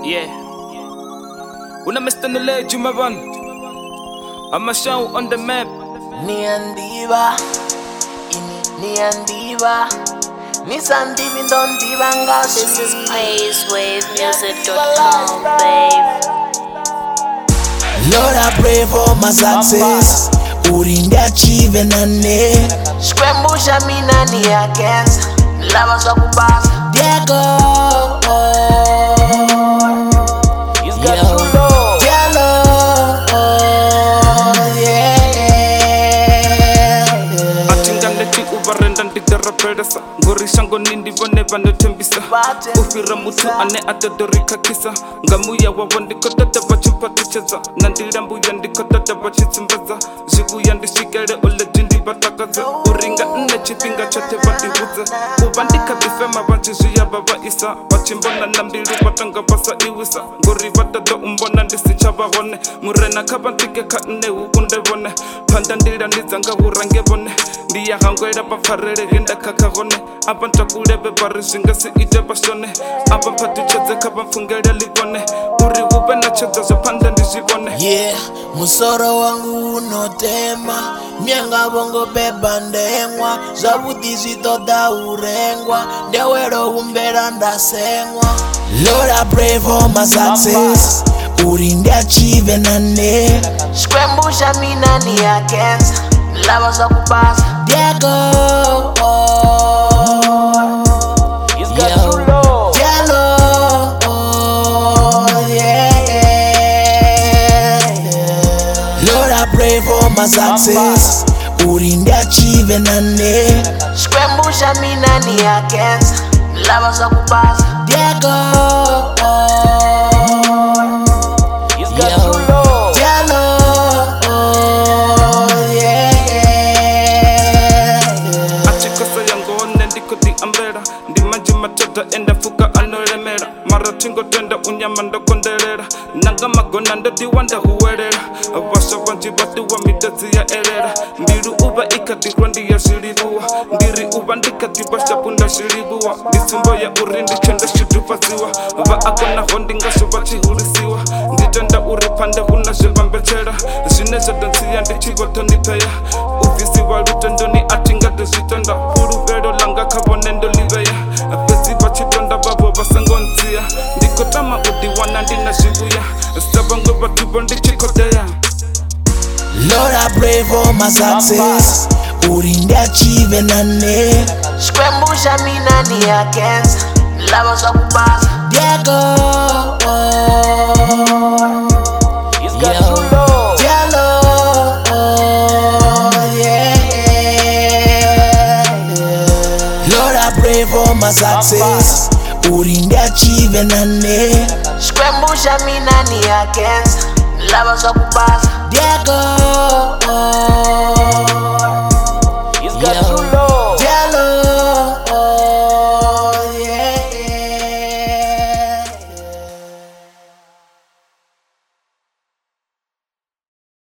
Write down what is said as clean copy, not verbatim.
Yeah. Una Mr. Nule Jumaban. I'm a show on the map. Niandiva, Niandiva, Nisandivi don't even go. This is PlaysWaveMusic.com, babe. Lord, I pray for my success. Urinde achieve nane. Skwembusha mina ni against. Lava za kubasa. Diego. He's got too low. Diallo. Pedasa ngori shango nindi vone vanotembisa ufira mutu ane atadorika kisa ngamuya wawondi kotata vachipaticheza nandirambuya ndikotata vachitsimbaza zvivuya ndisvikele olejindi vatakaza uringa nne chipinga chote vadivudza kuva ndikabifema vanchizviya vavaisa vachimbona nambilu vatanga vasaiwisa ngori vatado umbona ndisichavavone murena kavantikeka nne hukundevone panda ndilanidzanga hurange vone ndiyahangwela vafarele kakavone avantakuleve vari zvingasi ite vashone avampatichedze kavamfungele livone uri huve nachedza zvapanda ndizvivone. Yeah, musoro wangu unotema myanga vongobeba ndemwa zvavudi zvitoda urengwa ndewero humbera ndasengwa. Lord, I pray for my success. Urinde achieve nane. Skwembusha mina ni against. Lava za kubasa. Diego. He's got too low. Diallo. Lord, I pray for my success. Urinde achieve nane. Skwembusha mina ni against. Lava za kubasa. Diego. He's got too low. Diallo. Enda fuka anolemera maratingo tenda unyama ndokondelera nanga magona ndodiwanda huwerera vasha vanji vatuwa mitadzi ya erera mbilu uva ikadirwa ndiya zvilivuwa ndiri uva ndikadiva shapunda zvilivuwa nditsumbo ya uri ndichenda shudhufaziwa vaakanaho ndingasho vachihurisiwa nditenda uri pande huna zvevambechera zvine zvadansiya ndichivotondipeya uvhisiwa lutendoni atingadozvitenda puruvelo langa kavone ndoliveya pesi vachitonda vavo vasangonziya ndikotama udiwana ndina zvivuya savangwe vatuvo ndichikoteya. Lord, I pray for my success. Urinde achieve nane. Skwembusha mina ni against. Lava za kubasa. Diego. He's got too low. Diallo. Lord, I pray for my success. Urinde achieve nane. Skwembusha mina ni against. Lava za kubasa. Diego. He's got